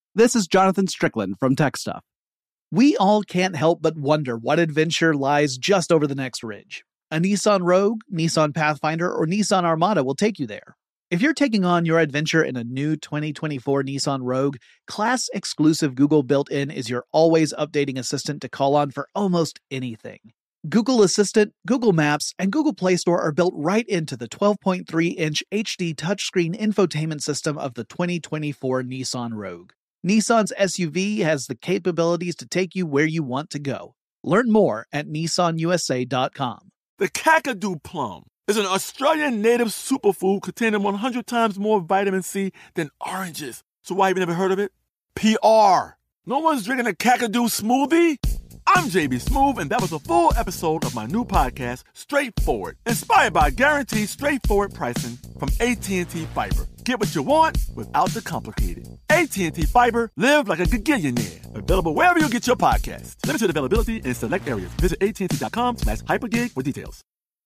This is Jonathan Strickland from Tech Stuff. We all can't help but wonder what adventure lies just over the next ridge. A Nissan Rogue, Nissan Pathfinder, or Nissan Armada will take you there. If you're taking on your adventure in a new 2024 Nissan Rogue, class-exclusive Google built-in is your always updating assistant to call on for almost anything. Google Assistant, Google Maps, and Google Play Store are built right into the 12.3-inch HD touchscreen infotainment system of the 2024 Nissan Rogue. Nissan's SUV has the capabilities to take you where you want to go. Learn more at nissanusa.com. The Kakadu plum is an Australian native superfood containing 100 times more vitamin C than oranges. So why have you never heard of it? PR. No one's drinking a Kakadu smoothie? I'm JB Smoove, and that was a full episode of my new podcast, Straightforward, inspired by guaranteed straightforward pricing from AT&T Fiber. Get what you want without the complicated. AT&T Fiber, live like a gigillionaire. Available wherever you get your podcasts. Limited availability in select areas. Visit AT&T.com/hypergig for details.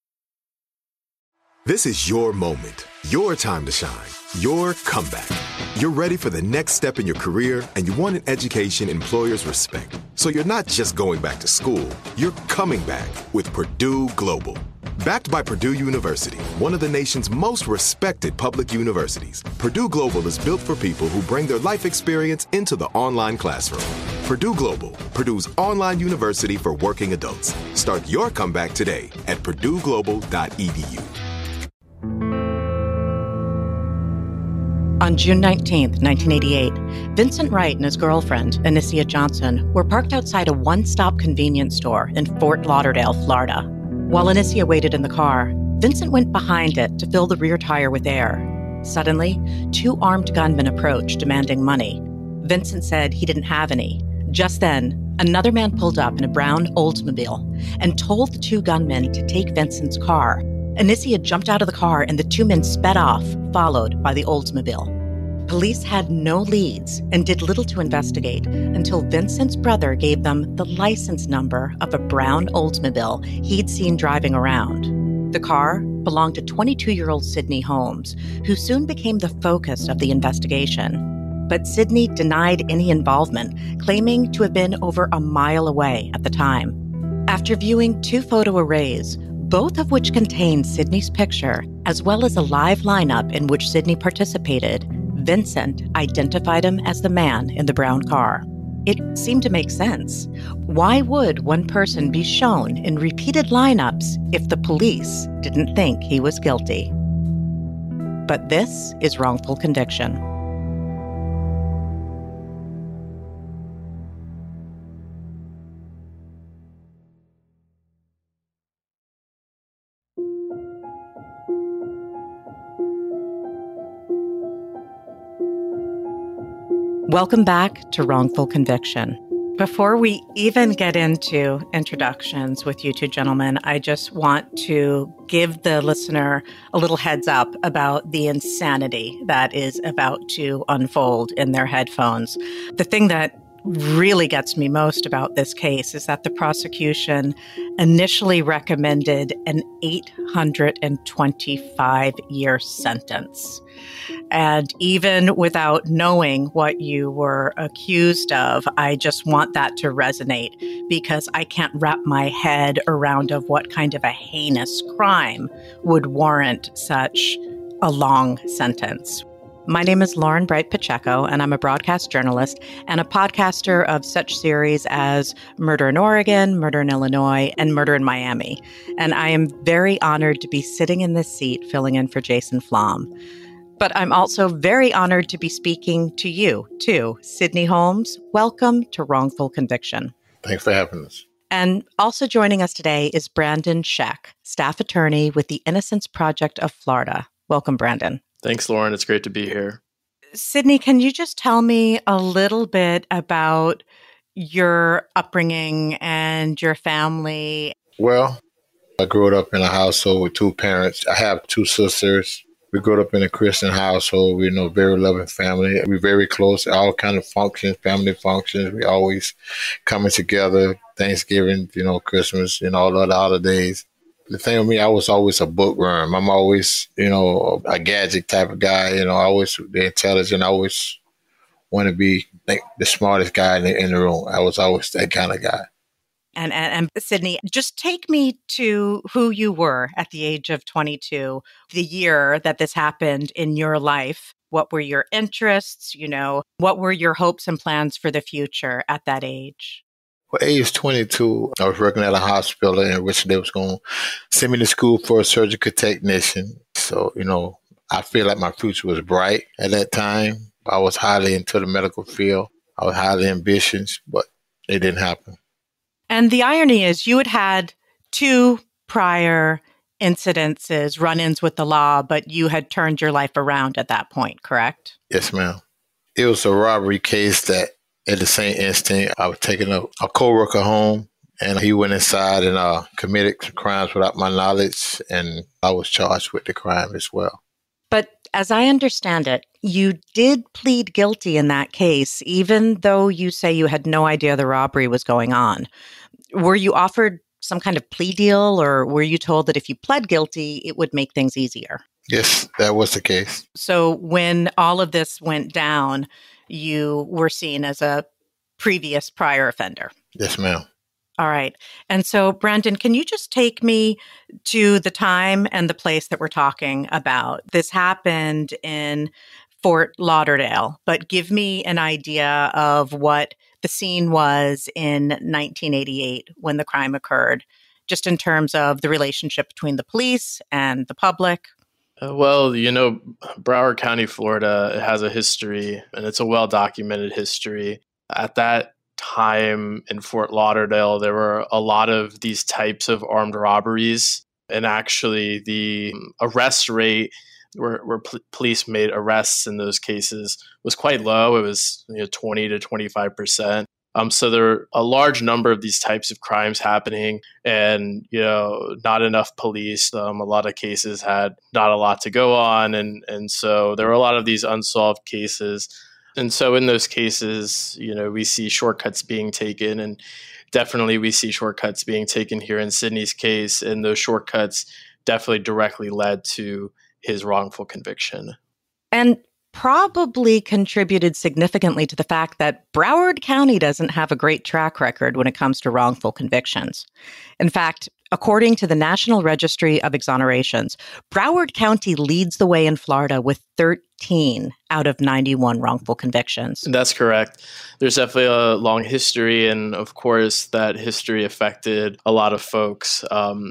This is your moment, your time to shine, your comeback. You're ready for the next step in your career, and you want an education employers respect. So you're not just going back to school, you're coming back with Purdue Global. Backed by Purdue University, one of the nation's most respected public universities, Purdue Global is built for people who bring their life experience into the online classroom. Purdue Global, Purdue's online university for working adults. Start your comeback today at purdueglobal.edu. On June 19, 1988, Vincent Wright and his girlfriend, Anicia Johnson, were parked outside a one-stop convenience store in Fort Lauderdale, Florida. While Anicia waited in the car, Vincent went behind it to fill the rear tire with air. Suddenly, two armed gunmen approached, demanding money. Vincent said he didn't have any. Just then, another man pulled up in a brown Oldsmobile and told the two gunmen to take Vincent's car. Anicia jumped out of the car and the two men sped off, followed by the Oldsmobile. Police had no leads and did little to investigate until Vincent's brother gave them the license number of a brown Oldsmobile he'd seen driving around. The car belonged to 22-year-old Sydney Holmes, who soon became the focus of the investigation. But Sydney denied any involvement, claiming to have been over a mile away at the time. After viewing two photo arrays, both of which contained Sydney's picture, as well as a live lineup in which Sydney participated, Vincent identified him as the man in the brown car. It seemed to make sense. Why would one person be shown in repeated lineups if the police didn't think he was guilty? But this is wrongful conviction. Welcome back to Wrongful Conviction. Before we even get into introductions with you two gentlemen, I just want to give the listener a little heads up about the insanity that is about to unfold in their headphones. The thing that really gets me most about this case is that the prosecution initially recommended an 825-year sentence. And even without knowing what you were accused of, I just want that to resonate because I can't wrap my head around of what kind of a heinous crime would warrant such a long sentence. My name is Lauren Bright Pacheco, and I'm a broadcast journalist and a podcaster of such series as Murder in Oregon, Murder in Illinois, and Murder in Miami. And I am very honored to be sitting in this seat filling in for Jason Flom. But I'm also very honored to be speaking to you, too. Sydney Holmes, welcome to Wrongful Conviction. Thanks for having us. And also joining us today is Brandon Scheck, staff attorney with the Innocence Project of Florida. Welcome, Brandon. Thanks, Lauren. It's great to be here. Sydney, can you just tell me a little bit about your upbringing and your family? Well, I grew up in a household with two parents. I have two sisters. We grew up in a Christian household. We're a very loving family. We're very close. All kind of functions, family functions. We always coming together. Thanksgiving, Christmas, all the other holidays. The thing with me, I was always a bookworm. I'm always, a gadget type of guy. Always the intelligent. I always want to be like the smartest guy in the room. I was always that kind of guy. And Sydney, just take me to who you were at the age of 22, the year that this happened in your life. What were your interests? What were your hopes and plans for the future at that age? Well, age 22, I was working at a hospital in which they was going to send me to school for a surgical technician. So, I feel like my future was bright at that time. I was highly into the medical field. I was highly ambitious, but it didn't happen. And the irony is you had 2 prior incidences, run-ins with the law, but you had turned your life around at that point, correct? Yes, ma'am. It was a robbery case that at the same instant, I was taking a co-worker home, and he went inside and committed crimes without my knowledge, and I was charged with the crime as well. But as I understand it, you did plead guilty in that case, even though you say you had no idea the robbery was going on. Were you offered some kind of plea deal, or were you told that if you pled guilty, it would make things easier? Yes, that was the case. So when all of this went down, you were seen as a previous prior offender. Yes, ma'am. All right. And so, Brandon, can you just take me to the time and the place that we're talking about? This happened in Fort Lauderdale, but give me an idea of what the scene was in 1988 when the crime occurred, just in terms of the relationship between the police and the public. Well, Broward County, Florida has a history, and it's a well-documented history. At that time in Fort Lauderdale, there were a lot of these types of armed robberies. And actually, the arrest rate where police made arrests in those cases was quite low. It was 20 to 25%. So there are a large number of these types of crimes happening, and not enough police. A lot of cases had not a lot to go on, and so there were a lot of these unsolved cases. And so in those cases, we see shortcuts being taken, and definitely we see shortcuts being taken here in Sydney's case, and those shortcuts definitely directly led to his wrongful conviction. And probably contributed significantly to the fact that Broward County doesn't have a great track record when it comes to wrongful convictions. In fact, according to the National Registry of Exonerations, Broward County leads the way in Florida with 13 out of 91 wrongful convictions. That's correct. There's definitely a long history, and of course, that history affected a lot of folks.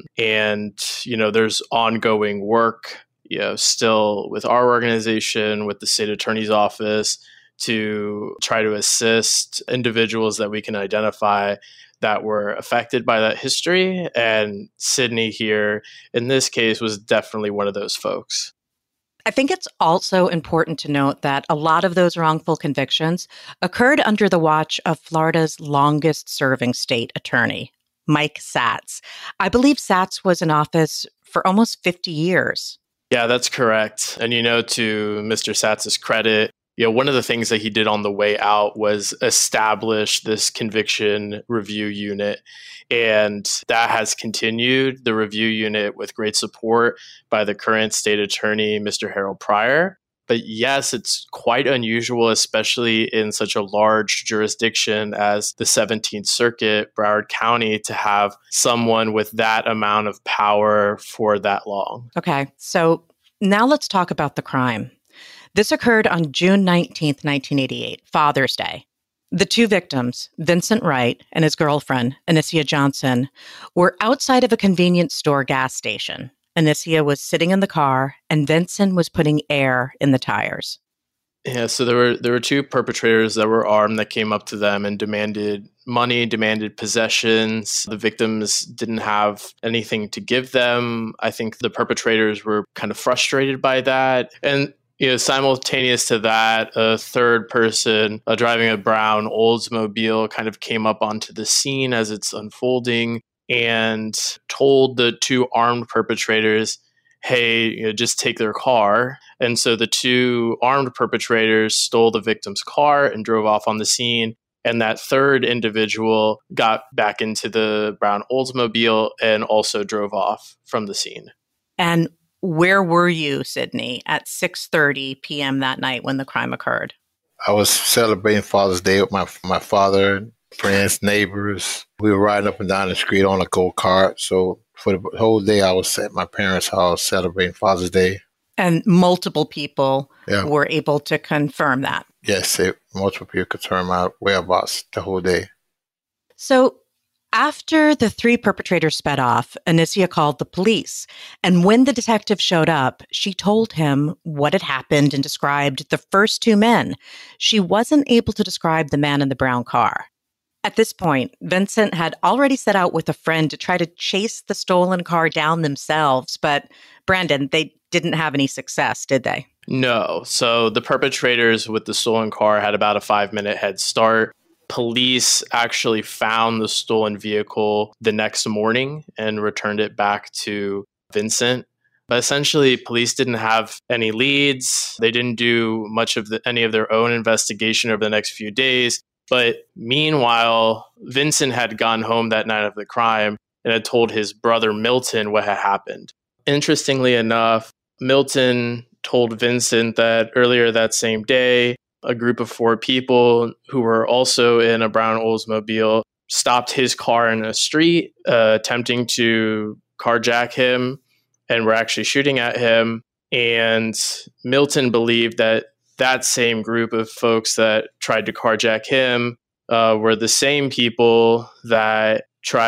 And there's ongoing work still with our organization, with the state attorney's office, to try to assist individuals that we can identify that were affected by that history. And Sydney here, in this case, was definitely one of those folks. I think it's also important to note that a lot of those wrongful convictions occurred under the watch of Florida's longest serving state attorney, Mike Satz. I believe Satz was in office for almost 50 years. Yeah, that's correct. And, to Mr. Satz's credit, one of the things that he did on the way out was establish this conviction review unit. And that has continued, the review unit, with great support by the current state attorney, Mr. Harold Pryor. But yes, it's quite unusual, especially in such a large jurisdiction as the 17th Circuit, Broward County, to have someone with that amount of power for that long. Okay, so now let's talk about the crime. This occurred on June 19th, 1988, Father's Day. The 2 victims, Vincent Wright and his girlfriend, Anicia Johnson, were outside of a convenience store gas station. Anicia was sitting in the car, and Vincent was putting air in the tires. Yeah, so there were 2 perpetrators that were armed that came up to them and demanded money, demanded possessions. The victims didn't have anything to give them. I think the perpetrators were kind of frustrated by that. And simultaneous to that, a third person driving a brown Oldsmobile kind of came up onto the scene as it's unfolding and told the 2 armed perpetrators, hey, just take their car. And so the 2 armed perpetrators stole the victim's car and drove off on the scene. And that third individual got back into the brown Oldsmobile and also drove off from the scene. And where were you, Sydney, at 6:30 p.m. that night when the crime occurred? I was celebrating Father's Day with my father, friends, neighbors. We were riding up and down the street on a go-kart. So for the whole day, I was at my parents' house celebrating Father's Day. And multiple people Yeah. were able to confirm that. Yes, multiple people confirmed my whereabouts the whole day. So after the three perpetrators sped off, Anicia called the police. And when the detective showed up, she told him what had happened and described the first two men. She wasn't able to describe the man in the brown car. At this point, Vincent had already set out with a friend to try to chase the stolen car down themselves. But Brandon, they didn't have any success, did they? No. So the perpetrators with the stolen car had about a 5-minute head start. Police actually found the stolen vehicle the next morning and returned it back to Vincent. But essentially, police didn't have any leads. They didn't do much of any of their own investigation over the next few days. But meanwhile, Vincent had gone home that night of the crime and had told his brother Milton what had happened. Interestingly enough, Milton told Vincent that earlier that same day, a group of 4 people who were also in a brown Oldsmobile stopped his car in a street, attempting to carjack him, and were actually shooting at him. And Milton believed that that same group of folks that tried to carjack him were the same people that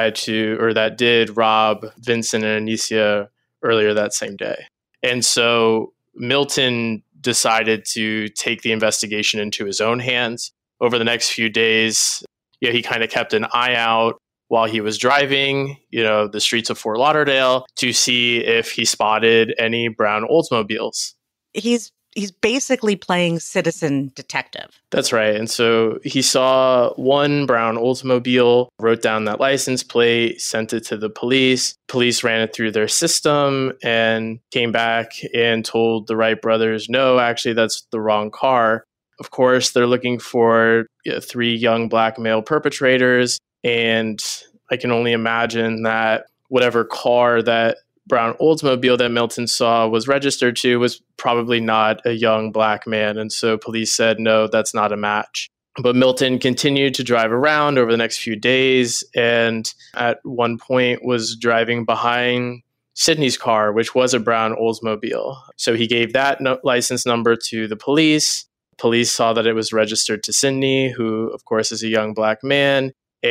that did rob Vincent and Anicia earlier that same day. And so Milton decided to take the investigation into his own hands. Over the next few days, he kind of kept an eye out while he was driving, the streets of Fort Lauderdale to see if he spotted any brown Oldsmobiles. He's basically playing citizen detective. That's right. And so he saw one brown Oldsmobile, wrote down that license plate, sent it to the police. Police ran it through their system and came back and told the Wright brothers, no, actually, that's the wrong car. Of course, they're looking for 3 young black male perpetrators. And I can only imagine that whatever car that brown Oldsmobile that Milton saw was registered to was probably not a young black man. And so police said, no, that's not a match. But Milton continued to drive around over the next few days, and at one point was driving behind Sydney's car, which was a brown Oldsmobile. So he gave that license number to the police. Police saw that it was registered to Sydney, who, of course, is a young black man.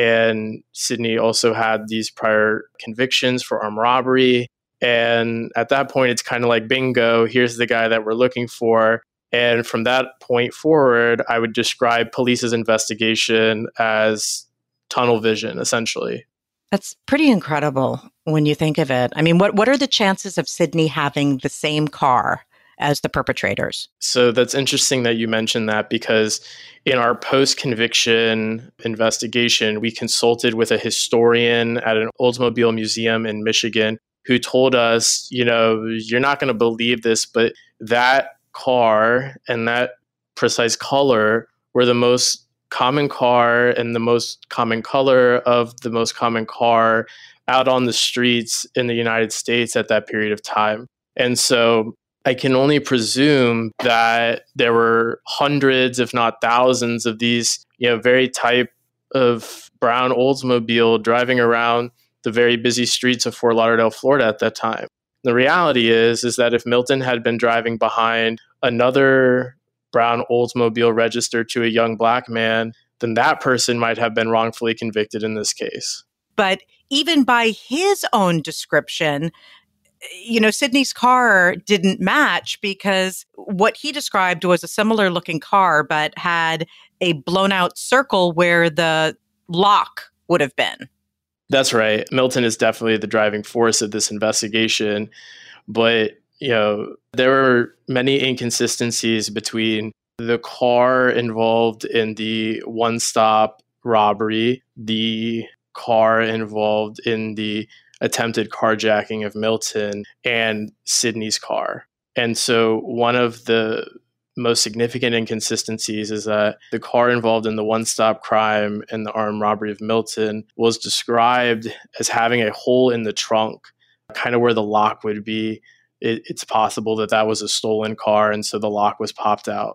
And Sydney also had these prior convictions for armed robbery. And at that point, it's kind of like, bingo, here's the guy that we're looking for. And from that point forward, I would describe police's investigation as tunnel vision, essentially. That's pretty incredible when you think of it. I mean, what are the chances of Sydney having the same car as the perpetrators? So that's interesting that you mentioned that, because in our post-conviction investigation, we consulted with a historian at an Oldsmobile museum in Michigan who told us, you're not going to believe this, but that car and that precise color were the most common car and the most common color of the most common car out on the streets in the United States at that period of time. And so I can only presume that there were hundreds, if not thousands, of these, very type of brown Oldsmobile driving around the very busy streets of Fort Lauderdale, Florida at that time. The reality is that if Milton had been driving behind another brown Oldsmobile registered to a young black man, then that person might have been wrongfully convicted in this case. But even by his own description, Sydney's car didn't match, because what he described was a similar looking car, but had a blown out circle where the lock would have been. That's right. Milton is definitely the driving force of this investigation. But, there were many inconsistencies between the car involved in the one-stop robbery, the car involved in the attempted carjacking of Milton, and Sydney's car. And so one of the most significant inconsistencies is that the car involved in the one-stop crime and the armed robbery of Milton was described as having a hole in the trunk, kind of where the lock would be. It's possible that was a stolen car, and so the lock was popped out.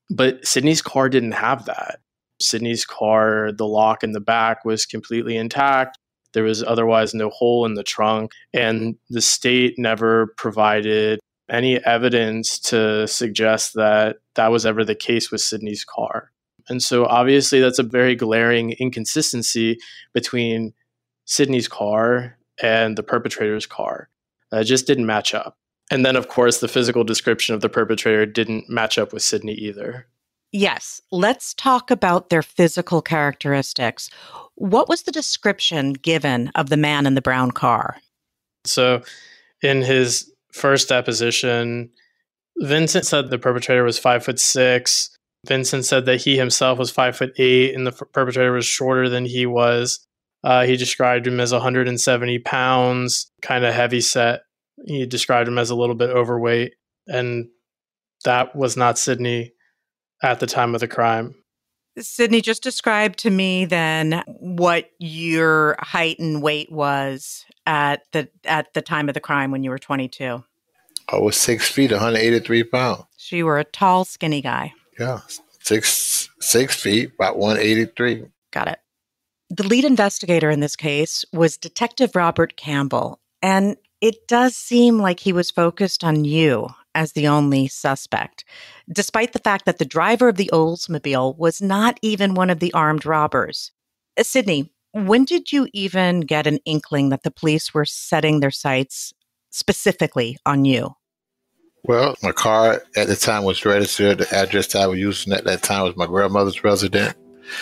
But Sydney's car didn't have that. Sydney's car, the lock in the back was completely intact. There was otherwise no hole in the trunk. And the state never provided any evidence to suggest that that was ever the case with Sydney's car. And so obviously that's a very glaring inconsistency between Sydney's car and the perpetrator's car. It just didn't match up. And then, of course, the physical description of the perpetrator didn't match up with Sydney either. Yes, let's talk about their physical characteristics. What was the description given of the man in the brown car? So in his first deposition, Vincent said the perpetrator was 5'6". Vincent said that he himself was 5'8", and the perpetrator was shorter than he was. He described him as 170 pounds, kind of heavy set. He described him as a little bit overweight, and that was not Sydney at the time of the crime. Sydney, just describe to me then what your height and weight was at the time of the crime when you were 22. I was 6 feet, 183 pounds. So you were a tall, skinny guy. Yeah, 6 feet, about 183. Got it. The lead investigator in this case was Detective Robert Campbell, and it does seem like he was focused on you as the only suspect, despite the fact that the driver of the Oldsmobile was not even one of the armed robbers. Sydney, when did you even get an inkling that the police were setting their sights specifically on you? Well, my car at the time was registered. The address that I was using at that time was my grandmother's residence.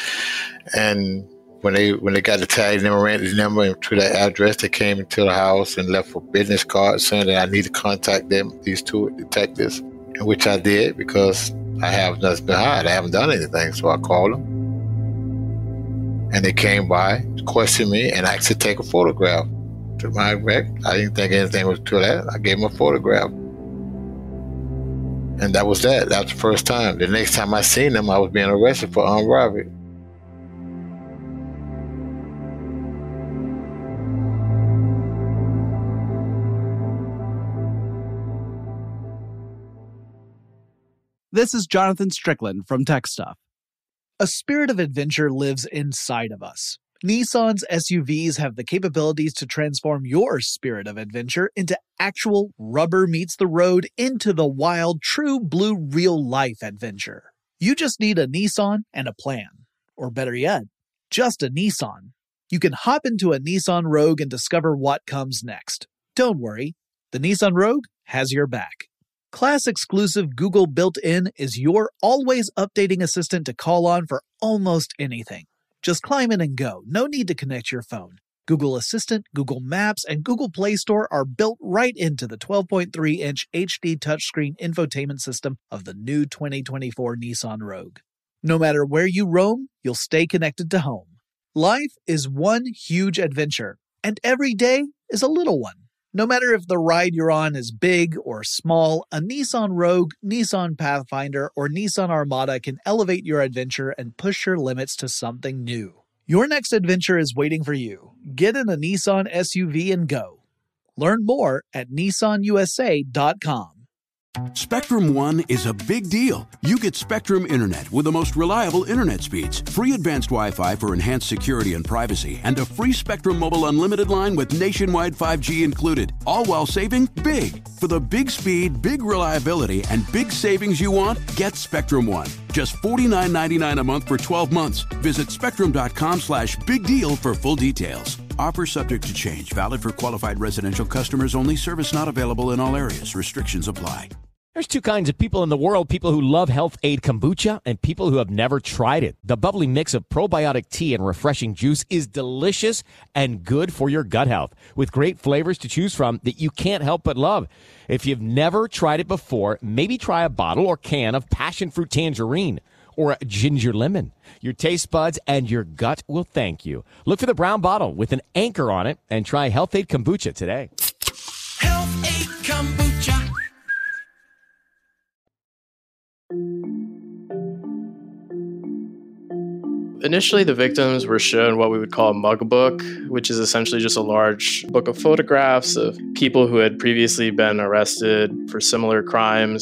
And when they got the tag number, ran the number to that address, they came into the house and left a business card saying that I need to contact them, these two detectives, which I did because I have nothing to hide. I haven't done anything. So I called them. And they came by, questioned me, and asked to take a photograph. To my effect, I didn't think anything was to that. I gave them a photograph. And that was that. That was the first time. The next time I seen them, I was being arrested for armed robbery. This is Jonathan Strickland from Tech Stuff. A spirit of adventure lives inside of us. Nissan's SUVs have the capabilities to transform your spirit of adventure into actual rubber meets the road, into the wild, true blue, real life adventure. You just need a Nissan and a plan. Or better yet, just a Nissan. You can hop into a Nissan Rogue and discover what comes next. Don't worry, the Nissan Rogue has your back. Class-exclusive Google built-in is your always updating assistant to call on for almost anything. Just climb in and go. No need to connect your phone. Google Assistant, Google Maps, and Google Play Store are built right into the 12.3-inch HD touchscreen infotainment system of the new 2024 Nissan Rogue. No matter where you roam, you'll stay connected to home. Life is one huge adventure, and every day is a little one. No matter if the ride you're on is big or small, a Nissan Rogue, Nissan Pathfinder, or Nissan Armada can elevate your adventure and push your limits to something new. Your next adventure is waiting for you. Get in a Nissan SUV and go. Learn more at nissanusa.com. Spectrum One is a big deal. You get Spectrum Internet with the most reliable internet speeds, free advanced Wi-Fi for enhanced security and privacy, and a free Spectrum Mobile Unlimited line with nationwide 5G included, all while saving big. For the big speed, big reliability, and big savings you want, get Spectrum One. Just $49.99 a month for 12 months. Visit spectrum.com/big deal for full details. Offer subject to change. Valid for qualified residential customers only. Service not available in all areas. Restrictions apply. There's two kinds of people in the world, people who love Health Aid Kombucha and people who have never tried it. The bubbly mix of probiotic tea and refreshing juice is delicious and good for your gut health, with great flavors to choose from that you can't help but love. If you've never tried it before, maybe try a bottle or can of passion fruit tangerine or a ginger lemon. Your taste buds and your gut will thank you. Look for the brown bottle with an anchor on it and try Health Aid Kombucha today. Health Aid Kombucha. Initially, the victims were shown what we would call a mug book, which is essentially just a large book of photographs of people who had previously been arrested for similar crimes.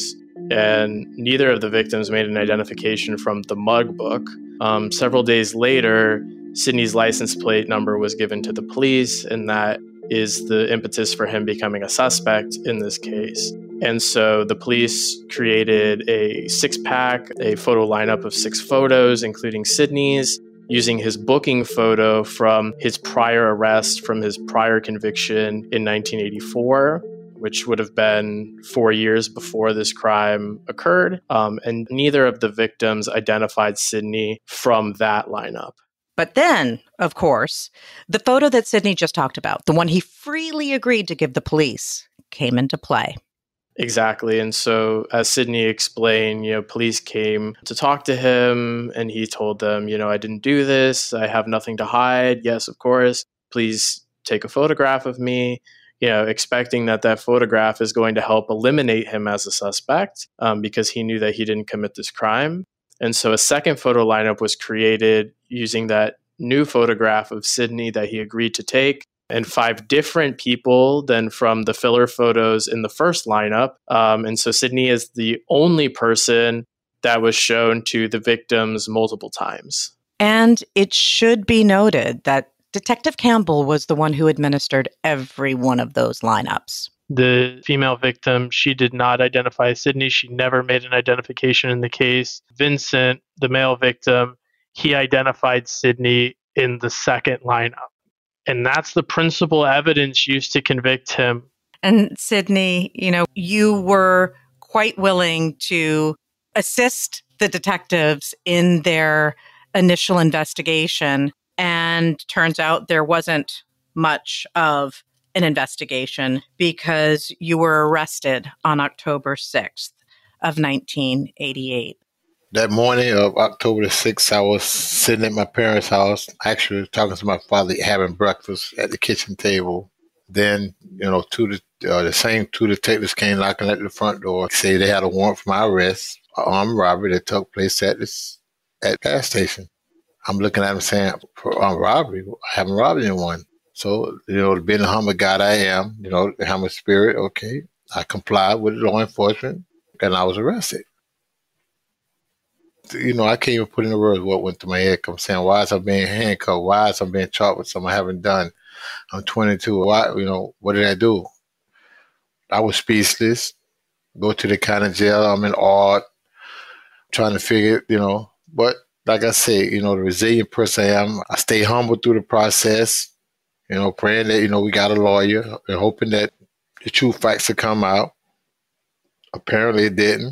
and neither of the victims made an identification from the mug book. Several days later, Sidney's license plate number was given to the police, and that is the impetus for him becoming a suspect in this case. And so the police created a 6-pack, a photo lineup of 6 photos, including Sidney's, using his booking photo from his prior arrest, from his prior conviction in 1984, which would have been 4 years before this crime occurred. And neither of the victims identified Sidney from that lineup. But then, of course, the photo that Sidney just talked about, the one he freely agreed to give the police, came into play. Exactly. And so, as Sidney explained, police came to talk to him, and he told them, I didn't do this. I have nothing to hide. Yes, of course. Please take a photograph of me, expecting that photograph is going to help eliminate him as a suspect, because he knew that he didn't commit this crime. And so a second photo lineup was created using that new photograph of Sidney that he agreed to take, and 5 different people than from the filler photos in the first lineup. And so Sidney is the only person that was shown to the victims multiple times. And it should be noted that Detective Campbell was the one who administered every one of those lineups. The female victim, she did not identify Sidney. She never made an identification in the case. Vincent, the male victim, he identified Sidney in the second lineup. And that's the principal evidence used to convict him. And Sidney, you were quite willing to assist the detectives in their initial investigation. And turns out there wasn't much of an investigation because you were arrested on October 6th of 1988. That morning of October the 6th, I was sitting at my parents' house, actually talking to my father, having breakfast at the kitchen table. Then, the same 2 detectives came knocking at the front door, say they had a warrant for my arrest, an armed robbery that took place at the gas station. I'm looking at them saying, for armed robbery, I haven't robbed anyone. So, being the humble God I am, the humble spirit, okay, I complied with law enforcement, and I was arrested. I can't even put in the words what went through my head. I'm saying, why is I being handcuffed? Why is I being charged with something I haven't done? I'm 22. Why, what did I do? I was speechless. Go to the county jail. I'm in awe, trying to figure, but like I say, the resilient person I am, I stay humble through the process, praying that, we got a lawyer and hoping that the true facts will come out. Apparently it didn't.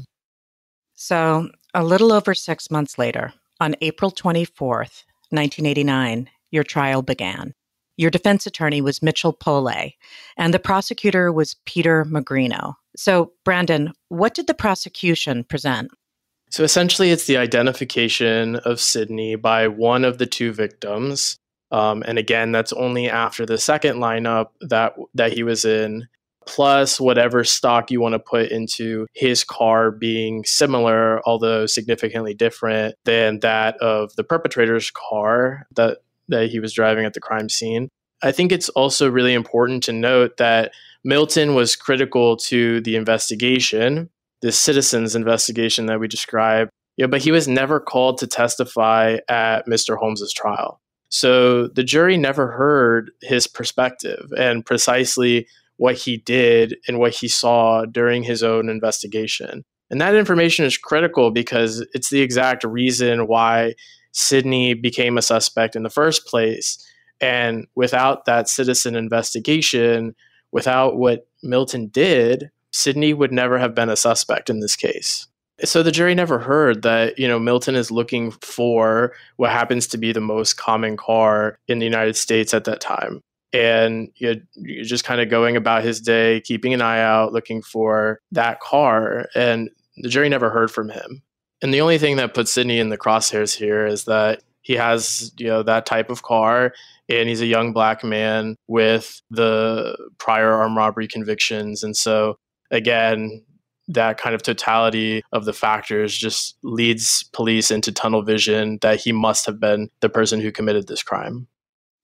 So a little over 6 months later, on April 24th, 1989, your trial began. Your defense attorney was Mitchell Pole, and the prosecutor was Peter Magrino. So, Brandon, what did the prosecution present? So essentially, it's the identification of Sidney by one of the 2 victims. And again, that's only after the second lineup that he was in, plus whatever stock you want to put into his car being similar, although significantly different than that of the perpetrator's car that he was driving at the crime scene. I think it's also really important to note that Milton was critical to the investigation, this citizen's investigation that we described, but he was never called to testify at Mr. Holmes's trial. So the jury never heard his perspective and precisely what he did and what he saw during his own investigation. And that information is critical because it's the exact reason why Sidney became a suspect in the first place. And without that citizen investigation, without what Milton did, Sidney would never have been a suspect in this case. So the jury never heard that, Milton is looking for what happens to be the most common car in the United States at that time. And you're just kind of going about his day, keeping an eye out, looking for that car. And the jury never heard from him. And the only thing that puts Sidney in the crosshairs here is that he has, that type of car, and he's a young Black man with the prior armed robbery convictions. And so, again, that kind of totality of the factors just leads police into tunnel vision that he must have been the person who committed this crime.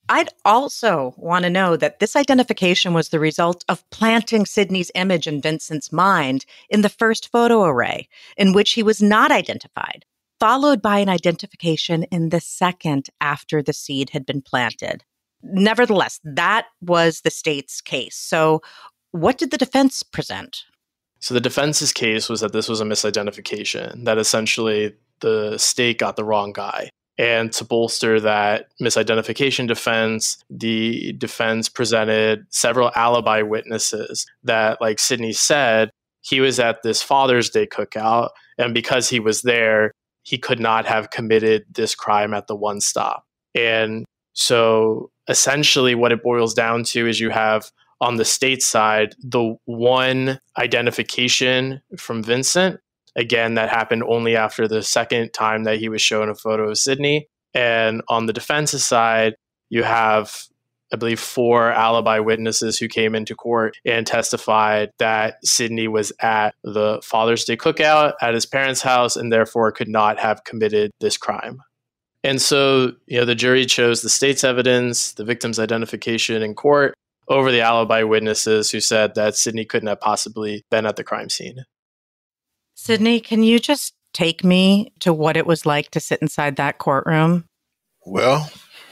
I'd also want to know that this identification was the result of planting Sidney's image in Vincent's mind in the first photo array, in which he was not identified, followed by an identification in the second after the seed had been planted. Nevertheless, that was the state's case. So what did the defense present? So the defense's case was that this was a misidentification, that essentially the state got the wrong guy. And to bolster that misidentification defense, the defense presented several alibi witnesses that, like Sidney said, he was at this Father's Day cookout, and because he was there, he could not have committed this crime at the one stop. And so essentially what it boils down to is you have on the state side, the one identification from Vincent. Again, that happened only after the second time that he was shown a photo of Sidney. And on the defense's side, you have, I believe, 4 alibi witnesses who came into court and testified that Sidney was at the Father's Day cookout at his parents' house and therefore could not have committed this crime. And so, the jury chose the state's evidence, the victim's identification in court, over the alibi witnesses who said that Sidney couldn't have possibly been at the crime scene. Sidney, can you just take me to what it was like to sit inside that courtroom? Well,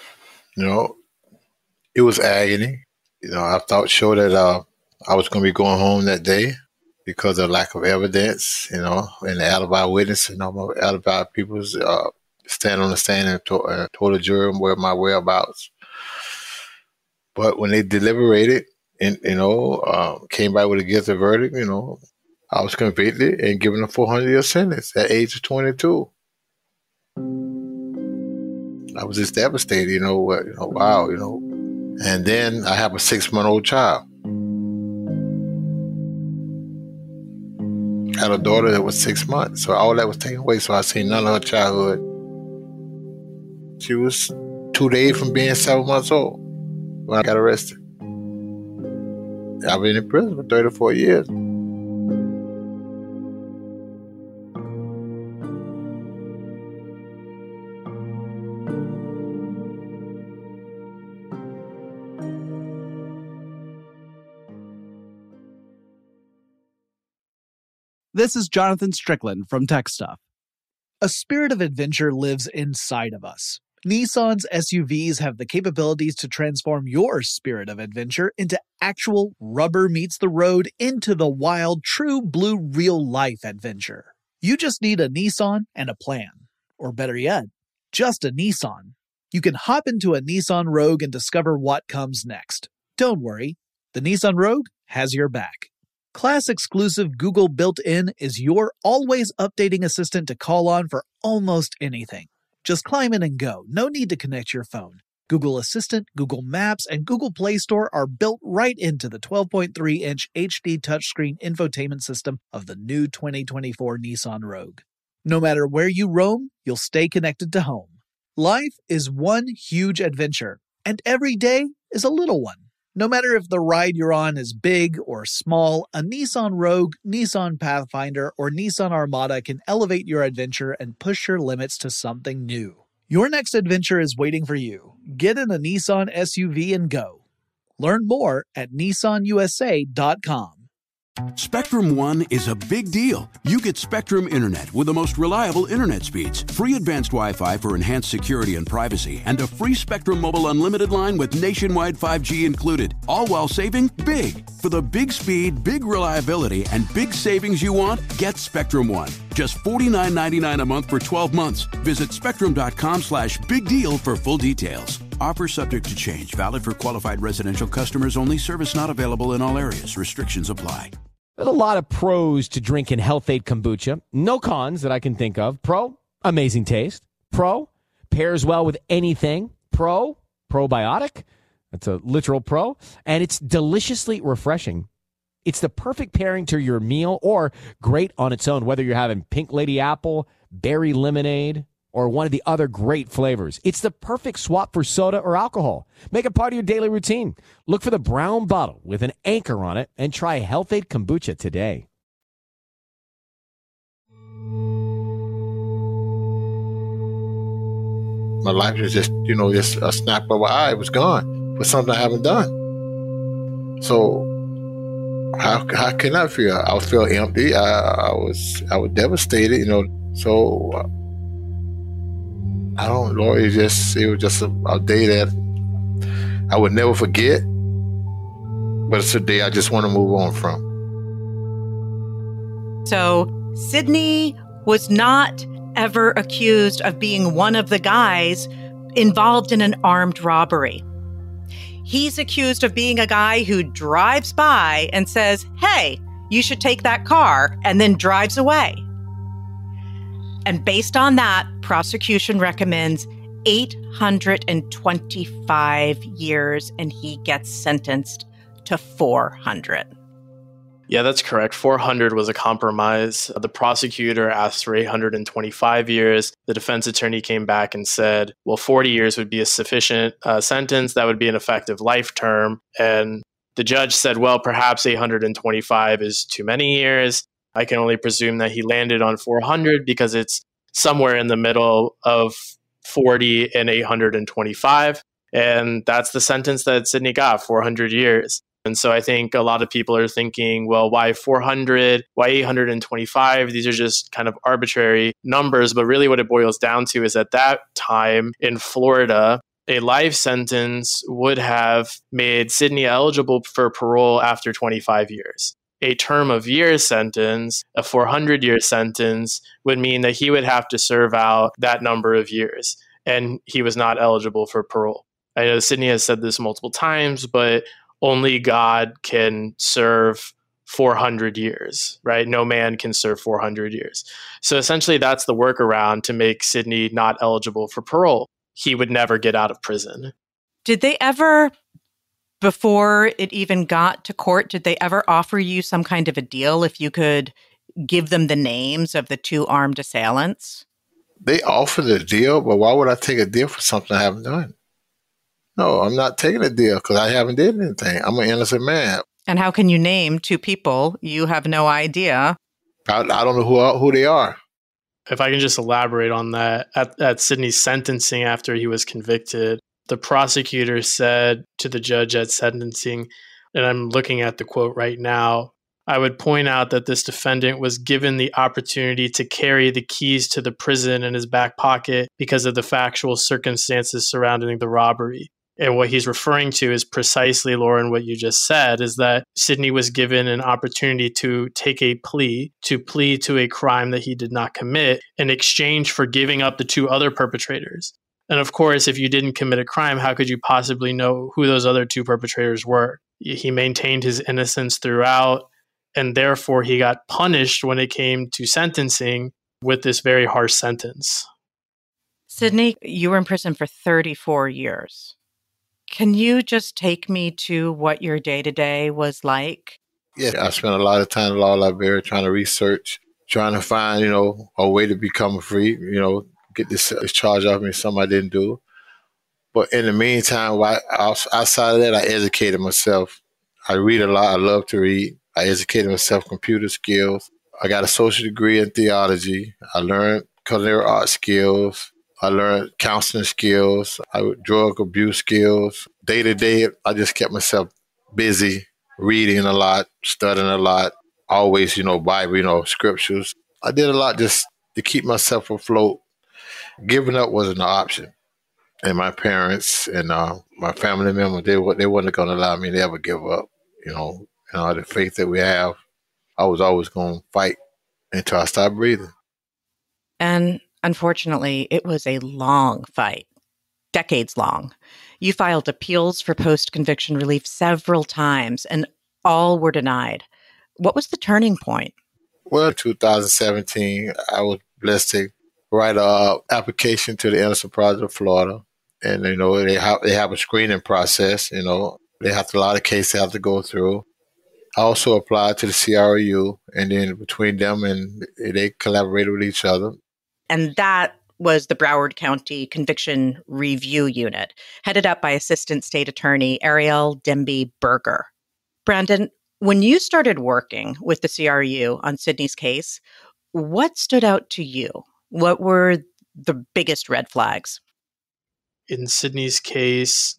it was agony. I thought sure that I was going to be going home that day because of lack of evidence, and the alibi witness, my alibi people stand on the stand and told the jury where my whereabouts. But when they deliberated and, came back with a guilty verdict, I was convicted and given a 400-year sentence at age of 22. I was just devastated, wow, And then I have a 6-month-old child. I had a daughter that was 6 months, so all that was taken away. So I seen none of her childhood. She was 2 days from being 7 months old when I got arrested. I've been in prison for 34 years. This is Jonathan Strickland from Tech Stuff. A spirit of adventure lives inside of us. Nissan's SUVs have the capabilities to transform your spirit of adventure into actual rubber meets the road, into the wild, true blue real-life adventure. You just need a Nissan and a plan. Or better yet, just a Nissan. You can hop into a Nissan Rogue and discover what comes next. Don't worry, the Nissan Rogue has your back. Class-exclusive Google built-in is your always updating assistant to call on for almost anything. Just climb in and go. No need to connect your phone. Google Assistant, Google Maps, and Google Play Store are built right into the 12.3-inch HD touchscreen infotainment system of the new 2024 Nissan Rogue. No matter where you roam, you'll stay connected to home. Life is one huge adventure, and every day is a little one. No matter if the ride you're on is big or small, a Nissan Rogue, Nissan Pathfinder, or Nissan Armada can elevate your adventure and push your limits to something new. Your next adventure is waiting for you. Get in a Nissan SUV and go. Learn more at nissanusa.com. Spectrum One is a big deal. You get Spectrum Internet with the most reliable internet speeds, free advanced Wi-Fi for enhanced security and privacy, and a free Spectrum Mobile Unlimited line with nationwide 5G included, all while saving big. For the big speed, big reliability, and big savings you want, get Spectrum One. Just $49.99 a month for 12 months. Visit spectrum.com/big deal for full details. Offer subject to change. Valid for qualified residential customers only. Service not available in all areas. Restrictions apply. There's a lot of pros to drinking Health-Ade kombucha. No cons that I can think of. Pro, amazing taste. Pro, pairs well with anything. Pro, probiotic. That's a literal pro. And it's deliciously refreshing. It's the perfect pairing to your meal or great on its own, whether you're having pink lady apple, berry lemonade, or one of the other great flavors. It's the perfect swap for soda or alcohol. Make it part of your daily routine. Look for the brown bottle with an anchor on it and try Health-Ade kombucha today. My life is just, just a snap of an eye. It was gone for something I haven't done. So how can I feel? I feel empty. I was devastated, So I don't know. It was just a day that I would never forget. But it's a day I just want to move on from. So Sidney was not ever accused of being one of the guys involved in an armed robbery. He's accused of being a guy who drives by and says, "Hey, you should take that car," and then drives away. And based on that, prosecution recommends 825 years, and he gets sentenced to 400. Yeah, that's correct. 400 was a compromise. The prosecutor asked for 825 years. The defense attorney came back and said, well, 40 years would be a sufficient sentence. That would be an effective life term. And the judge said, well, perhaps 825 is too many years. I can only presume that he landed on 400 because it's somewhere in the middle of 40 and 825. And that's the sentence that Sidney got, 400 years. And so I think a lot of people are thinking, well, why 400? Why 825? These are just kind of arbitrary numbers. But really what it boils down to is at that time in Florida, a life sentence would have made Sidney eligible for parole after 25 years. A term of years sentence, a 400-year sentence, would mean that he would have to serve out that number of years. And he was not eligible for parole. I know Sidney has said this multiple times, but only God can serve 400 years, right? No man can serve 400 years. So essentially that's the workaround to make Sidney not eligible for parole. He would never get out of prison. Did they ever, before it even got to court, did they ever offer you some kind of a deal if you could give them the names of the two armed assailants? They offered a deal, but why would I take a deal for something I haven't done? No, I'm not taking a deal because I haven't did anything. I'm an innocent man. And how can you name two people? You have no idea. I don't know who they are. If I can just elaborate on that, at Sidney's sentencing after he was convicted, the prosecutor said to the judge at sentencing, and I'm looking at the quote right now, I would point out that this defendant was given the opportunity to carry the keys to the prison in his back pocket because of the factual circumstances surrounding the robbery. And what he's referring to is precisely, Lauren, what you just said, is that Sidney was given an opportunity to take a plea to a crime that he did not commit in exchange for giving up the two other perpetrators. And of course, if you didn't commit a crime, how could you possibly know who those other two perpetrators were? He maintained his innocence throughout, and therefore he got punished when it came to sentencing with this very harsh sentence. Sidney, you were in prison for 34 years. Can you just take me to what your day-to-day was like? Yeah, I spent a lot of time in Law Library trying to research, trying to find, a way to become free, get this charge off me, something I didn't do. But in the meantime, outside of that, I educated myself. I read a lot. I love to read. I educated myself computer skills. I got a associate degree in theology. I learned culinary art skills. I learned counseling skills, drug abuse skills. Day to day, I just kept myself busy, reading a lot, studying a lot, always, Bible, scriptures. I did a lot just to keep myself afloat. Giving up wasn't an option. And my parents and my family members, they weren't going to allow me to ever give up. The faith that we have, I was always going to fight until I stopped breathing. And unfortunately, it was a long fight, decades long. You filed appeals for post-conviction relief several times, and all were denied. What was the turning point? Well, in 2017, I was blessed to write an application to the Innocence Project of Florida. And, they have a screening process, they have a lot of cases they have to go through. I also applied to the CRU, and then between them and they collaborated with each other. And that was the Broward County Conviction Review Unit, headed up by Assistant State Attorney Ariel Demby Berger. Brandon, when you started working with the CRU on Sidney's case, what stood out to you? What were the biggest red flags? in Sidney's case,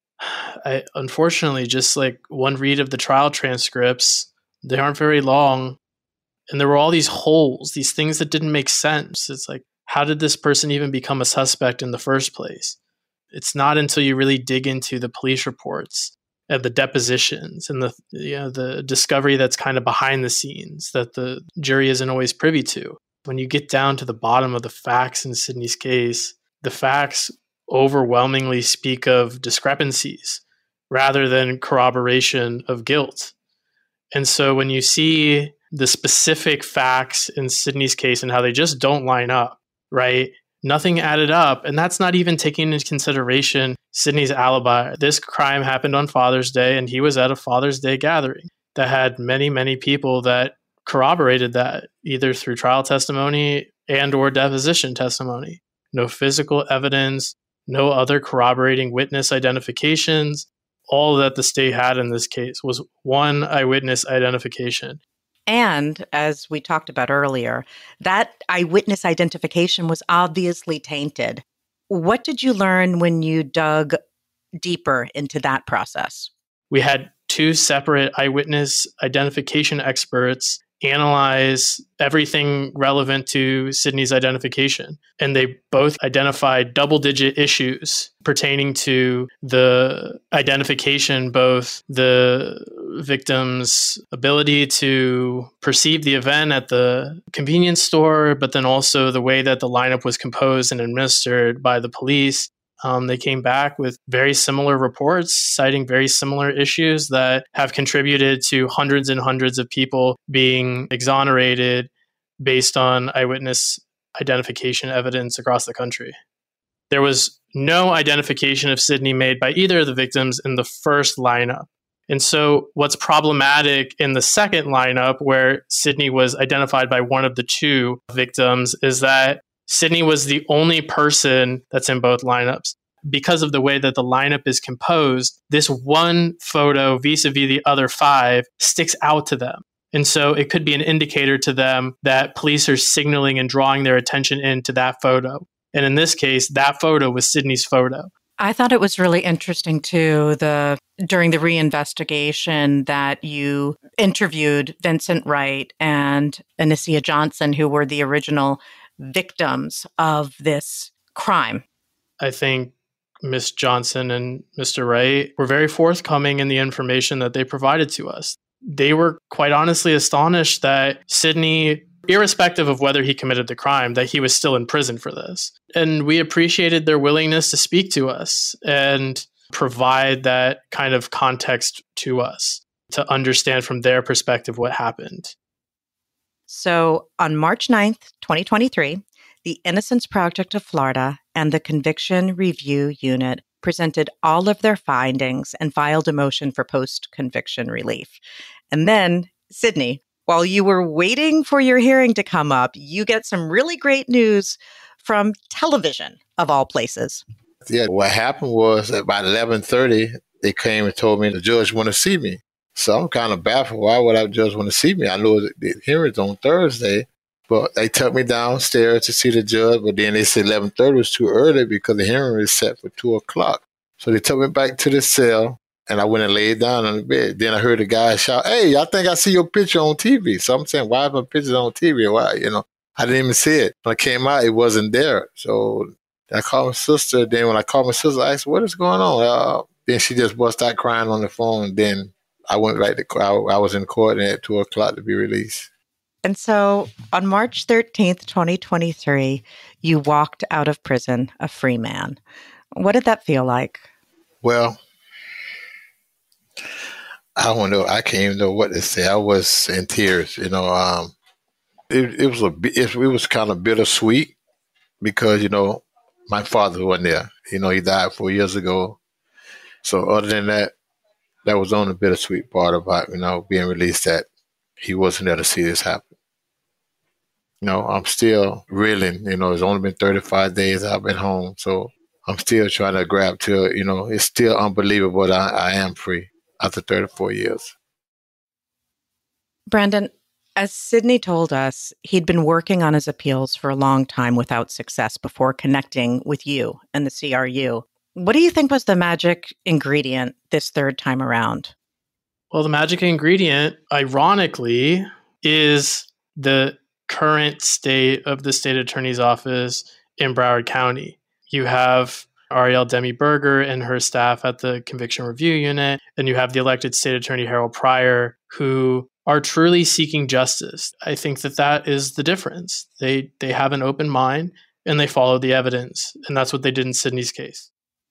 unfortunately, just like one read of the trial transcripts, they aren't very long. And there were all these holes, these things that didn't make sense. It's like, how did this person even become a suspect in the first place? It's not until you really dig into the police reports and the depositions and the discovery that's kind of behind the scenes that the jury isn't always privy to. When you get down to the bottom of the facts in Sidney's case, the facts overwhelmingly speak of discrepancies rather than corroboration of guilt. And so when you see the specific facts in Sidney's case and how they just don't line up, right? Nothing added up. And that's not even taking into consideration Sidney's alibi. This crime happened on Father's Day, and he was at a Father's Day gathering that had many, many people that corroborated that, either through trial testimony and or deposition testimony. No physical evidence, no other corroborating witness identifications. All that the state had in this case was one eyewitness identification. And as we talked about earlier, that eyewitness identification was obviously tainted. What did you learn when you dug deeper into that process? We had two separate eyewitness identification experts analyze everything relevant to Sidney's identification. And they both identified double-digit issues pertaining to the identification, both the victim's ability to perceive the event at the convenience store, but then also the way that the lineup was composed and administered by the police. They came back with very similar reports, citing very similar issues that have contributed to hundreds and hundreds of people being exonerated based on eyewitness identification evidence across the country. There was no identification of Sidney made by either of the victims in the first lineup. And so what's problematic in the second lineup, where Sidney was identified by one of the two victims, is that Sidney was the only person that's in both lineups. Because of the way that the lineup is composed, this one photo vis-a-vis the other five sticks out to them. And so it could be an indicator to them that police are signaling and drawing their attention into that photo. And in this case, that photo was Sidney's photo. I thought it was really interesting too, during the reinvestigation that you interviewed Vincent Wright and Anicia Johnson, who were the original victims of this crime. I think Ms. Johnson and Mr. Wright were very forthcoming in the information that they provided to us. They were quite honestly astonished that Sidney, irrespective of whether he committed the crime, that he was still in prison for this. And we appreciated their willingness to speak to us and provide that kind of context to us to understand from their perspective what happened. So on March 9th, 2023, the Innocence Project of Florida and the Conviction Review Unit presented all of their findings and filed a motion for post-conviction relief. And then, Sidney, while you were waiting for your hearing to come up, you get some really great news from television, of all places. Yeah, what happened was at about 11:30, they came and told me the judge want to see me. So I'm kind of baffled. Why would I judge want to see me? I know the hearing's on Thursday, but they took me downstairs to see the judge. But then they said 11:30 was too early because the hearing was set for 2 o'clock. So they took me back to the cell, and I went and laid down on the bed. Then I heard the guy shout, "Hey, I think I see your picture on TV." So I'm saying, why is my picture on TV? Why? I didn't even see it. When I came out, it wasn't there. So I called my sister. Then when I called my sister, I asked, "What is going on?" Then she just bust out crying on the phone. Then I went back to court. I was in court at 2 o'clock to be released. And so on March 13th, 2023, you walked out of prison a free man. What did that feel like? Well, I don't know. I can't even know what to say. I was in tears. It was kind of bittersweet because, my father wasn't there. He died 4 years ago. So other than that, that was the only bittersweet part about, being released, that he wasn't there to see this happen. I'm still reeling. It's only been 35 days I've been home. So I'm still trying to grab to, it's still unbelievable that I am free after 34 years. Brandon, as Sidney told us, he'd been working on his appeals for a long time without success before connecting with you and the CRU. What do you think was the magic ingredient this third time around? Well, the magic ingredient, ironically, is the current state of the state attorney's office in Broward County. You have Arielle Demi-Berger and her staff at the Conviction Review Unit, and you have the elected state attorney Harold Pryor, who are truly seeking justice. I think that is the difference. They have an open mind and they follow the evidence, and that's what they did in Sidney's case.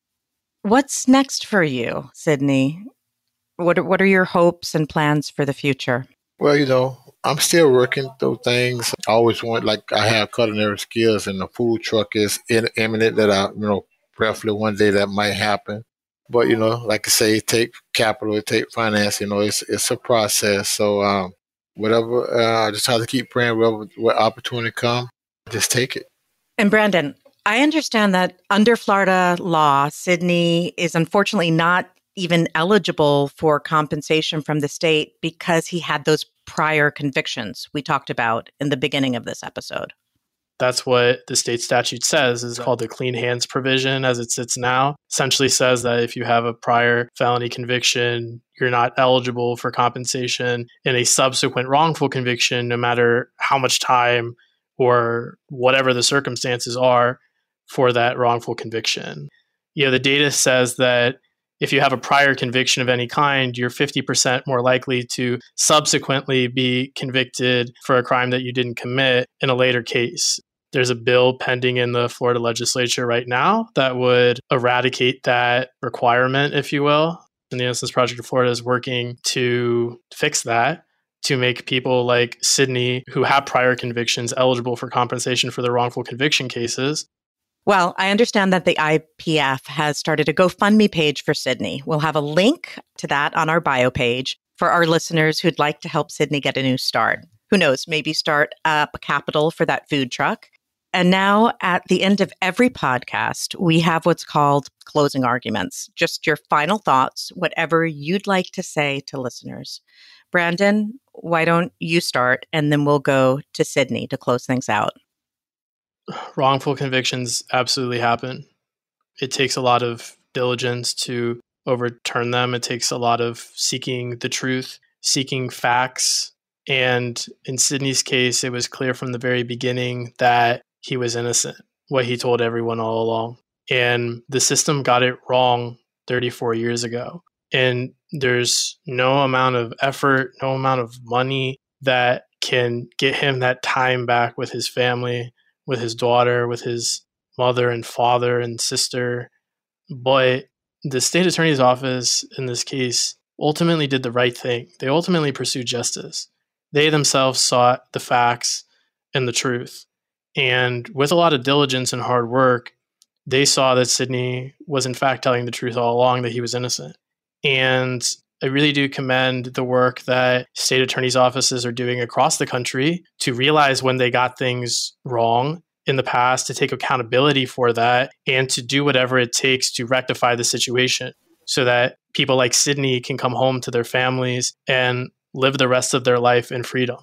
What's next for you, Sidney? What are your hopes and plans for the future? Well, I'm still working those things. I always want, I have culinary skills, and the food truck is imminent that prayerfully one day that might happen. But, like I say, it takes capital, it takes finance, it's a process. So whatever, I just have to keep praying where opportunity comes, just take it. And Brandon, I understand that under Florida law, Sidney is unfortunately not even eligible for compensation from the state because he had those prior convictions we talked about in the beginning of this episode. That's what the state statute says, is called the clean hands provision as it sits now. Essentially says that if you have a prior felony conviction, you're not eligible for compensation in a subsequent wrongful conviction, no matter how much time or whatever the circumstances are for that wrongful conviction. The data says that if you have a prior conviction of any kind, you're 50% more likely to subsequently be convicted for a crime that you didn't commit in a later case. There's a bill pending in the Florida legislature right now that would eradicate that requirement, if you will. And the Innocence Project of Florida is working to fix that, to make people like Sidney, who have prior convictions, eligible for compensation for their wrongful conviction cases. Well, I understand that the IPF has started a GoFundMe page for Sidney. We'll have a link to that on our bio page for our listeners who'd like to help Sidney get a new start. Who knows, maybe start up capital for that food truck. And now at the end of every podcast, we have what's called closing arguments. Just your final thoughts, whatever you'd like to say to listeners. Brandon, why don't you start, and then we'll go to Sidney to close things out. Wrongful convictions absolutely happen. It takes a lot of diligence to overturn them. It takes a lot of seeking the truth, seeking facts. And in Sidney's case, it was clear from the very beginning that he was innocent, what he told everyone all along. And the system got it wrong 34 years ago. And there's no amount of effort, no amount of money that can get him that time back with his family, with his daughter, with his mother and father and sister. But the state attorney's office in this case ultimately did the right thing. They ultimately pursued justice. They themselves sought the facts and the truth. And with a lot of diligence and hard work, they saw that Sidney was in fact telling the truth all along, that he was innocent. And I really do commend the work that state attorneys' offices are doing across the country to realize when they got things wrong in the past, to take accountability for that, and to do whatever it takes to rectify the situation so that people like Sidney can come home to their families and live the rest of their life in freedom.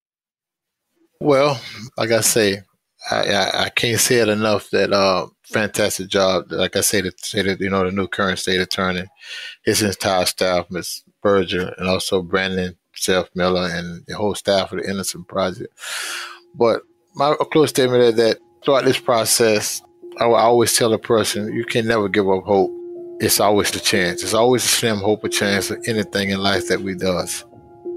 Well, like I say, I can't say it enough that fantastic job. Like I say, the new current state attorney, his entire staff, Ms. Berger, and also Brandon Self Miller and the whole staff of the Innocence Project. But my close statement is that throughout this process, I will always tell a person, you can never give up hope. It's always a chance. It's always a slim hope, a chance of anything in life that we does.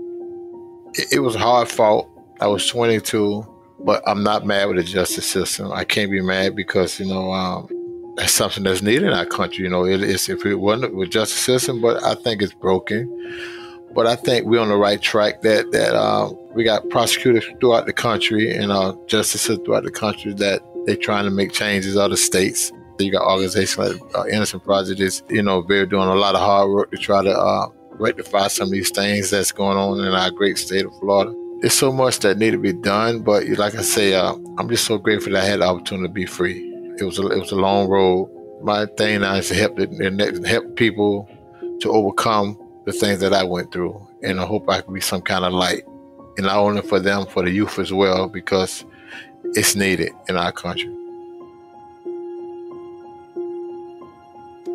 It was hard fought. I was 22. But I'm not mad with the justice system. I can't be mad because, that's something that's needed in our country. It is, if it wasn't with justice system, but I think it's broken. But I think we're on the right track that we got prosecutors throughout the country and justices throughout the country that they're trying to make changes in other states. You got organizations like Innocence Project is, they're doing a lot of hard work to try to rectify some of these things that's going on in our great state of Florida. There's so much that need to be done, but like I say, I'm just so grateful that I had the opportunity to be free. It was a long road. My thing now is to help people to overcome the things that I went through, and I hope I can be some kind of light, and not only for them, for the youth as well, because it's needed in our country.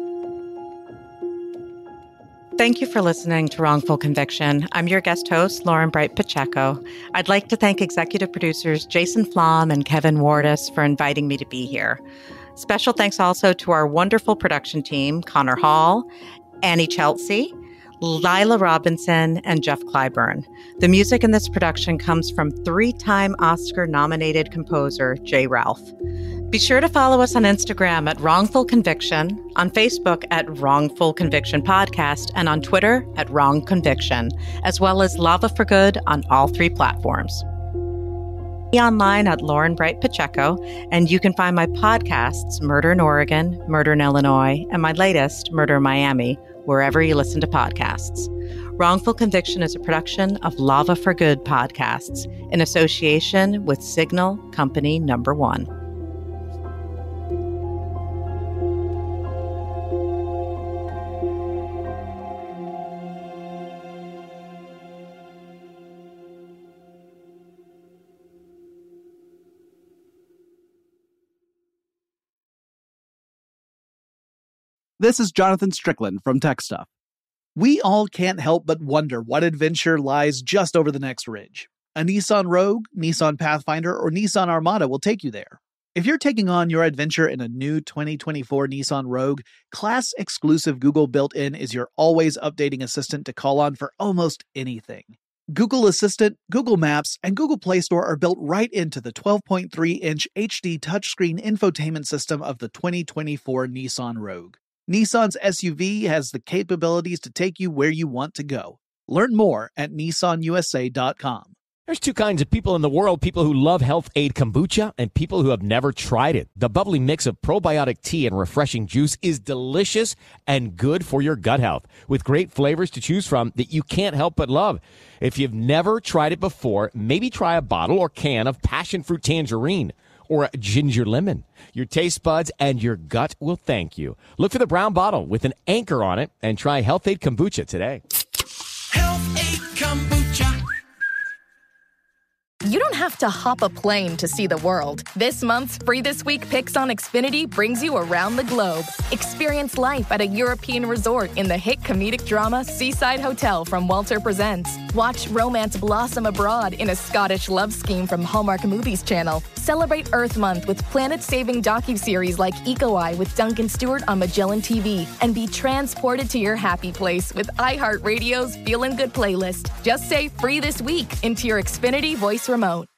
Thank you for listening to Wrongful Conviction. I'm your guest host, Lauren Bright Pacheco. I'd like to thank executive producers Jason Flom and Kevin Wardis for inviting me to be here. Special thanks also to our wonderful production team, Connor Hall, Annie Chelsea, Lila Robinson, and Jeff Clyburn. The music in this production comes from three-time Oscar-nominated composer Jay Ralph. Be sure to follow us on Instagram at Wrongful Conviction, on Facebook at Wrongful Conviction Podcast, and on Twitter at Wrong Conviction, as well as Lava for Good on all three platforms. Be online at Lauren Bright Pacheco, and you can find my podcasts, Murder in Oregon, Murder in Illinois, and my latest, Murder in Miami, wherever you listen to podcasts. Wrongful Conviction is a production of Lava for Good podcasts in association with Signal Company Number 1. This is Jonathan Strickland from Tech Stuff. We all can't help but wonder what adventure lies just over the next ridge. A Nissan Rogue, Nissan Pathfinder, or Nissan Armada will take you there. If you're taking on your adventure in a new 2024 Nissan Rogue, class-exclusive Google built-in is your always updating assistant to call on for almost anything. Google Assistant, Google Maps, and Google Play Store are built right into the 12.3-inch HD touchscreen infotainment system of the 2024 Nissan Rogue. Nissan's SUV has the capabilities to take you where you want to go. Learn more at nissanusa.com. There's two kinds of people in the world, people who love Health Aid Kombucha and people who have never tried it. The bubbly mix of probiotic tea and refreshing juice is delicious and good for your gut health, with great flavors to choose from that you can't help but love. If you've never tried it before, maybe try a bottle or can of passion fruit tangerine or a ginger lemon. Your taste buds and your gut will thank you. Look for the brown bottle with an anchor on it and try Health Aid Kombucha today. Health Aid Kombucha. You don't have to hop a plane to see the world. This month's Free This Week Picks on Xfinity brings you around the globe. Experience life at a European resort in the hit comedic drama Seaside Hotel from Walter Presents. Watch romance blossom abroad in a Scottish love scheme from Hallmark Movies Channel. Celebrate Earth Month with planet-saving docuseries like Eco Eye with Duncan Stewart on Magellan TV. And be transported to your happy place with iHeartRadio's Feelin' Good playlist. Just say Free This Week into your Xfinity voice remote.